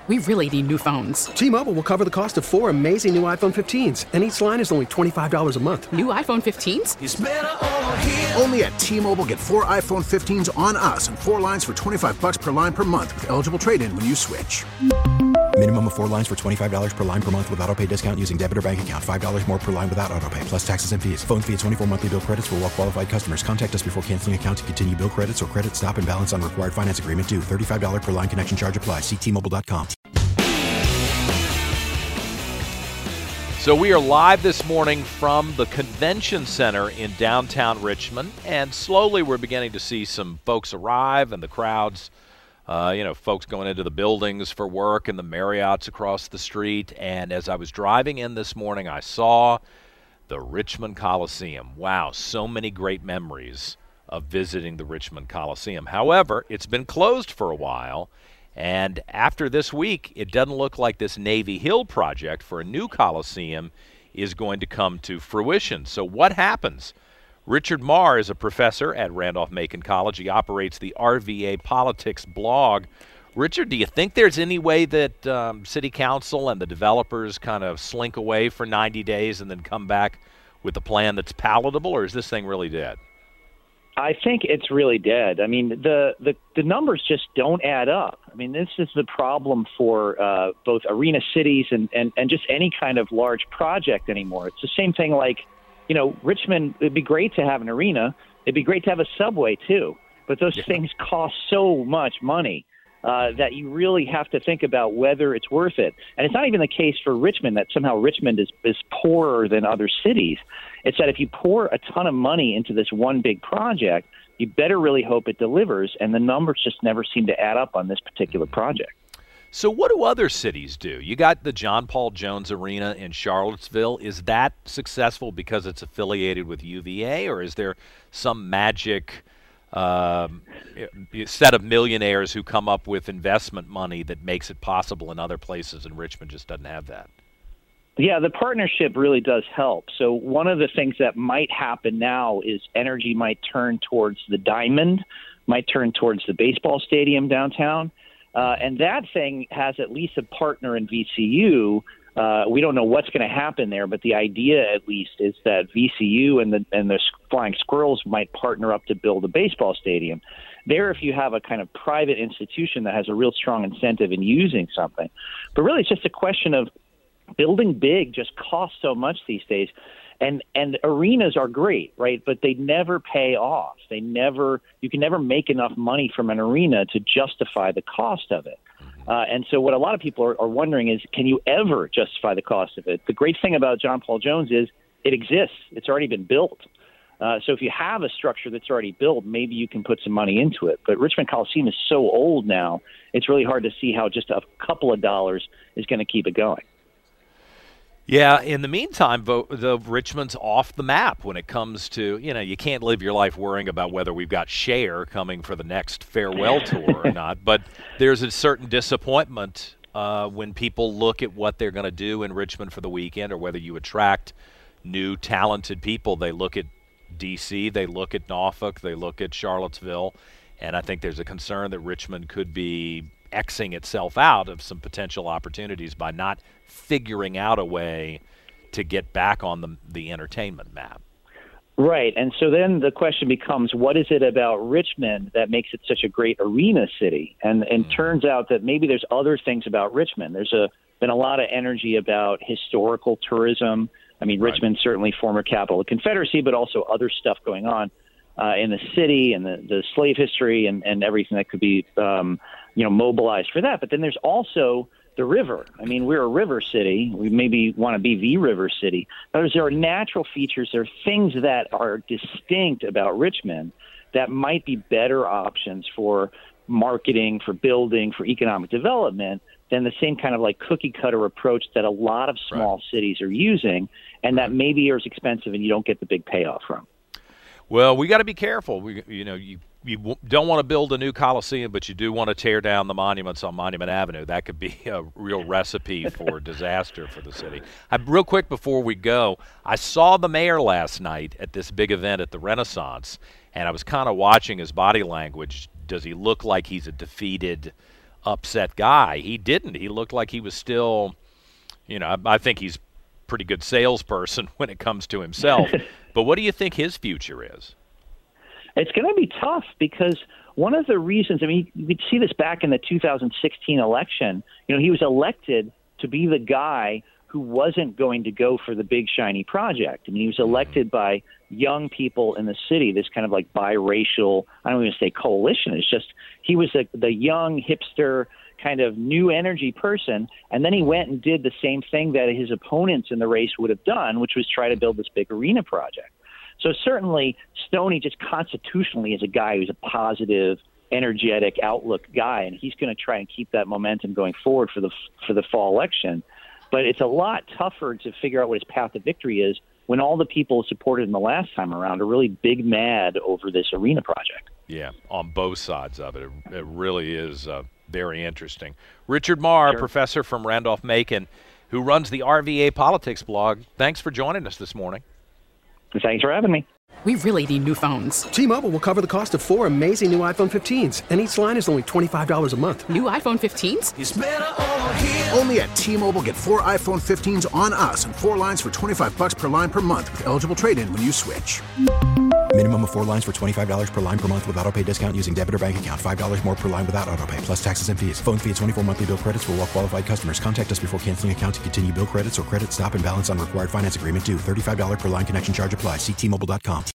We really need new phones. T-Mobile will cover the cost of 4 amazing new iPhone 15s, and each line is only $25 a month. New iPhone 15s? It's better over here. Only at T-Mobile, get 4 iPhone 15s on us and 4 lines for $25 per line per month with eligible trade-in when you switch. Minimum of 4 lines for $25 per line per month with autopay discount using debit or bank account. $5 more per line without autopay, plus taxes and fees. Phone fee at 24 monthly bill credits for well-qualified customers. Contact us before canceling account to continue bill credits or credit stop and balance on required finance agreement due. $35 per line connection charge applies. See T-Mobile.com. So we are live this morning from the Convention Center in downtown Richmond, and slowly we're beginning to see some folks arrive and the crowds, folks going into the buildings for work and the Marriotts across the street. And as I was driving in this morning, I saw the Richmond Coliseum. Wow, so many great memories of visiting the Richmond Coliseum. However, it's been closed for a while. And after this week, it doesn't look like this Navy Hill project for a new Coliseum is going to come to fruition. So what happens? Richard Marr is a professor at Randolph-Macon College. He operates the RVA Politics blog. Richard, do you think there's any way that City Council and the developers kind of slink away for 90 days and then come back with a plan that's palatable, or is this thing really dead? I think it's really dead. I mean, the numbers just don't add up. I mean, this is the problem for both arena cities and just any kind of large project anymore. It's the same thing like, Richmond, it'd be great to have an arena. It'd be great to have a subway, too. But those things cost so much money that you really have to think about whether it's worth it. And it's not even the case for Richmond that somehow Richmond is poorer than other cities. It's that if you pour a ton of money into this one big project, you better really hope it delivers, and the numbers just never seem to add up on this particular project. So what do other cities do? You got the John Paul Jones Arena in Charlottesville. Is that successful because it's affiliated with UVA, or is there some magic set of millionaires who come up with investment money that makes it possible in other places, and Richmond just doesn't have that? Yeah, the partnership really does help. So one of the things that might happen now is energy might turn towards the Diamond, might turn towards the baseball stadium downtown. And that thing has at least a partner in VCU. We don't know what's going to happen there, but the idea at least is that VCU and the Flying Squirrels might partner up to build a baseball stadium. There, if you have a kind of private institution that has a real strong incentive in using something. But really, it's just a question of building big just costs so much these days. And arenas are great, right? But they never pay off. You can never make enough money from an arena to justify the cost of it. And so what a lot of people are wondering is, can you ever justify the cost of it? The great thing about John Paul Jones is it exists. It's already been built. So if you have a structure that's already built, maybe you can put some money into it. But Richmond Coliseum is so old now, it's really hard to see how just a couple of dollars is going to keep it going. Yeah, in the meantime, the Richmond's off the map when it comes to, you can't live your life worrying about whether we've got Cher coming for the next farewell tour or not. But there's a certain disappointment when people look at what they're going to do in Richmond for the weekend, or whether you attract new talented people. They look at D.C., they look at Norfolk, they look at Charlottesville, and I think there's a concern that Richmond could be Xing itself out of some potential opportunities by not figuring out a way to get back on the entertainment map. Right. And so then the question becomes, what is it about Richmond that makes it such a great arena city? And turns out that maybe there's other things about Richmond. There's been a lot of energy about historical tourism. I mean, Right. Richmond's certainly former capital of the Confederacy, but also other stuff going on in the city, and the slave history and everything that could be mobilized for that. But then there's also the river. I mean, we're a river city. We maybe want to be the river city. There are natural features. There are things that are distinct about Richmond that might be better options for marketing, for building, for economic development than the same kind of like cookie cutter approach that a lot of small cities are using, and that maybe is expensive and you don't get the big payoff from. Well, we got to be careful. You don't want to build a new Coliseum, but you do want to tear down the monuments on Monument Avenue. That could be a real recipe for disaster for the city. Real quick before we go, I saw the mayor last night at this big event at the Renaissance, and I was kind of watching his body language. Does he look like he's a defeated upset guy. He didn't. He looked like he was still, I think he's a pretty good salesperson when it comes to himself. But what do you think his future is? It's going to be tough because one of the reasons, you could see this back in the 2016 election. He was elected to be the guy who wasn't going to go for the big shiny project. He was elected by young people in the city, this kind of like biracial, I don't even say coalition. It's just he was the young hipster kind of new energy person. And then he went and did the same thing that his opponents in the race would have done, which was try to build this big arena project. So certainly Stoney just constitutionally is a guy who's a positive, energetic outlook guy, and he's going to try and keep that momentum going forward for the fall election. But it's a lot tougher to figure out what his path to victory is when all the people supported him the last time around are really big mad over this arena project. Yeah, on both sides of it. It really is very interesting. Richard Marr, Sure. professor from Randolph-Macon, who runs the RVA Politics blog. Thanks for joining us this morning. Thanks for having me. We really need new phones. T-Mobile will cover the cost of 4 amazing new iPhone 15s, and each line is only $25 a month. New iPhone 15s? It's better over here. Only at T-Mobile, get 4 iPhone 15s on us and 4 lines for $25 per line per month with eligible trade-in when you switch. Minimum of 4 lines for $25 per line per month with auto-pay discount using debit or bank account. $5 more per line without auto-pay, plus taxes and fees. Phone fee at 24 monthly bill credits for well-qualified customers. Contact us before canceling account to continue bill credits or credit stop and balance on required finance agreement due. $35 per line connection charge applies. See T-Mobile.com.